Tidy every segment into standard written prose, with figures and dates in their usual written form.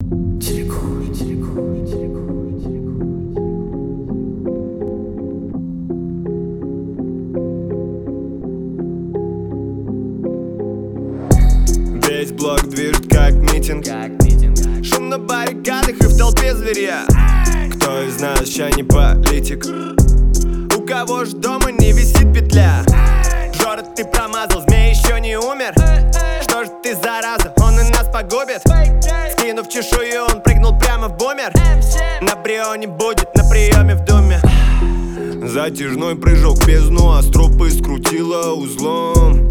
Весь блок движет как митинг. Шум на баррикадах и в толпе зверя. Кто из нас ща не политик? У кого ж дома не висит петля? Жора, ты промазал, змей еще не умер. Что ж ты, зараза, он и нас погубит. Скинув чешую, он прыгнул прямо в бумер. На Брионе будет на приеме в доме. Затяжной прыжок в бездну, а стропы скрутила узлом.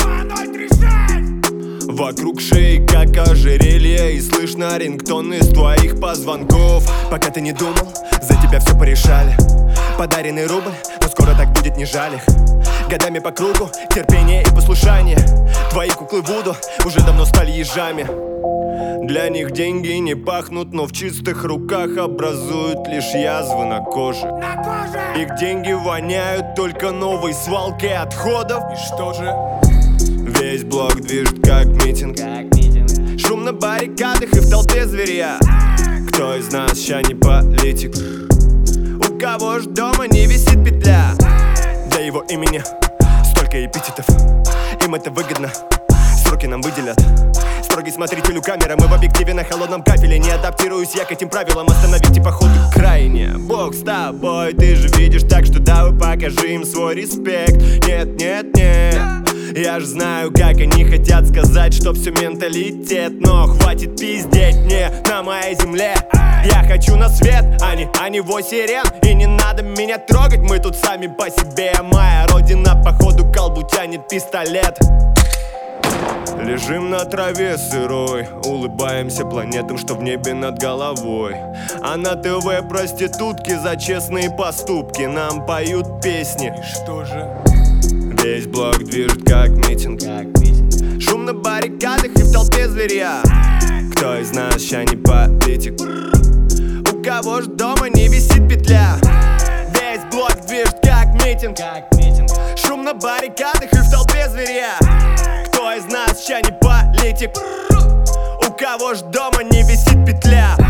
Вокруг шеи как ожерелье, и слышно рингтон из твоих позвонков. Пока ты не думал, за тебя все порешали. Подаренный рубль, но скоро так будет, не жаль их. Годами по кругу, терпение и послушание. Твои куклы Вуду уже давно стали ежами. Для них деньги не пахнут, но в чистых руках образуют лишь язвы на коже. Их деньги воняют только новой свалкой отходов. И что же? Весь блок движет как митинг. Шум на баррикадах и в толпе зверя. Кто из нас ща не политик? У кого ж дома не висит петля? Для его имени столько эпитетов. Им это выгодно, сроки нам выделят. Строгий смотрителю камера, мы в объективе на холодном кафеле. Не адаптируюсь я к этим правилам, остановить и походу крайне. Бог с тобой, ты же видишь, так что давай покажи им свой респект. Нет, нет, нет, я ж знаю, как они хотят сказать, что все менталитет. Но хватит пиздеть мне на моей земле. Я хочу на свет, а не вой сирен. И не надо меня трогать, мы тут сами по себе. Моя родина походу колбу тянет пистолет. Лежим на траве сырой, улыбаемся планетам, что в небе над головой. А на ТВ проститутки за честные поступки нам поют песни. И что же? Весь блок движет как митинг. Шум на баррикадах и в толпе зверя. Кто из нас ща не политик? У кого ж дома не висит петля? Весь блок движет как митинг. Шум на баррикадах и в толпе зверя. Кто из нас ща не политик? У кого ж дома не висит петля?